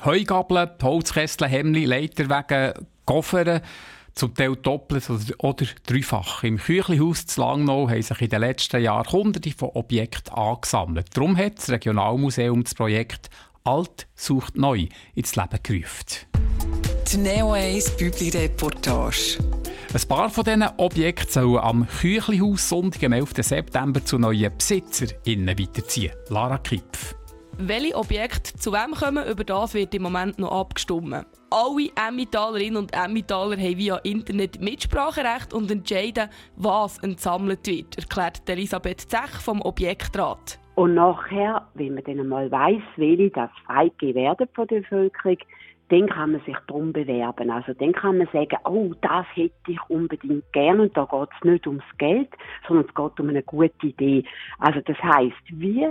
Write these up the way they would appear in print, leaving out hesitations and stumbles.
Heugabeln, Holzkessel, Hemli, Leiterwegen, Koffer, zum Teil doppelt oder dreifach. Im Küchlihaus zu Langnau haben sich in den letzten Jahren Hunderte von Objekten angesammelt. Darum hat das Regionalmuseum das Projekt «Alt sucht neu» ins Leben gerufen. Die Neo 1 Bübli-Reportage. Ein paar von diesen Objekten sollen am Küchlihaus Sonntag, am 11. September, zu neuen BesitzerInnen weiterziehen. Lara Kipf. Welche Objekte zu wem kommen, über das wird im Moment noch abgestimmt. Alle Emmentalerinnen und Emmentaler haben via Internet Mitspracherecht und entscheiden, was entsammelt wird, erklärt Elisabeth Zech vom Objektrat. Und nachher, wenn man dann einmal weiss, welche das freigegeben werden von der Bevölkerung, dann kann man sich darum bewerben. Also dann kann man sagen, oh, das hätte ich unbedingt gern. Und da geht es nicht ums Geld, sondern es geht um eine gute Idee. Also das heisst, wie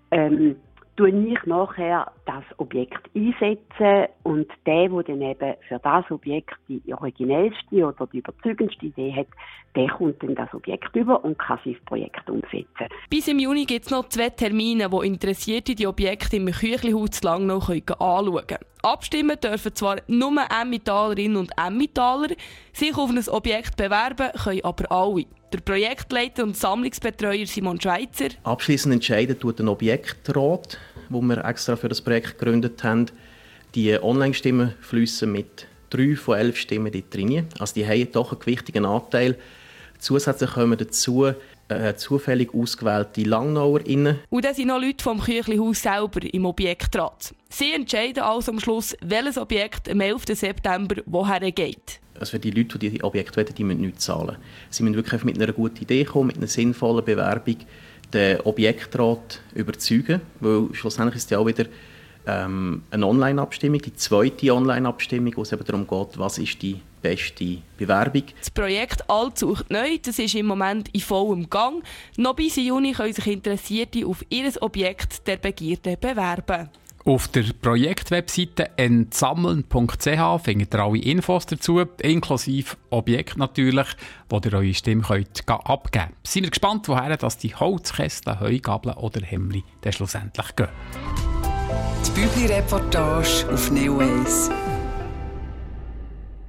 tue ich nachher das Objekt einsetzen und der dann eben für das Objekt die originellste oder die überzeugendste Idee hat, der kommt dann das Objekt über und kann sein Projekt umsetzen. Bis im Juni gibt es noch 2 Termine, wo Interessierte die Objekte im Küchlihaus zu Langnau anschauen können. Abstimmen dürfen zwar nur Emmentalerinnen und Emmentaler, sich auf ein Objekt bewerben können aber alle. Der Projektleiter und Sammlungsbetreuer Simon Schweizer. Abschliessend entscheiden tut ein Objektrat, wo wir extra für das Projekt gegründet haben. Die Online-Stimmen fliessen mit 3 von 11 Stimmen dort rein. Also die haben doch einen gewichtigen Anteil. Zusätzlich kommen dazu zufällig ausgewählte LangnauerInnen. Und dann sind noch Leute vom Küchlihaus selber im Objektrat. Sie entscheiden also am Schluss, welches Objekt am 11. September woher geht. Also für die Leute, die Objekte wollen, die müssen nichts zahlen. Sie müssen wirklich mit einer guten Idee kommen, mit einer sinnvollen Bewerbung den Objektrat überzeugen, weil schlussendlich ist ja auch wieder eine Online-Abstimmung, die zweite Online-Abstimmung, wo es eben darum geht, was ist die beste Bewerbung. Das Projekt «Alt sucht neu» das ist im Moment in vollem Gang. Noch bis Juni können sich Interessierte auf ihr Objekt der Begierde bewerben. Auf der Projektwebseite entsammeln.ch findet ihr alle Infos dazu, inklusive Objekt natürlich, wo ihr eure Stimme abgeben könnt. Sind wir gespannt, woher das die Holzkessel, Heugabeln oder Hemli dann schlussendlich gehen. Die Bübli-Reportage auf Neo 1.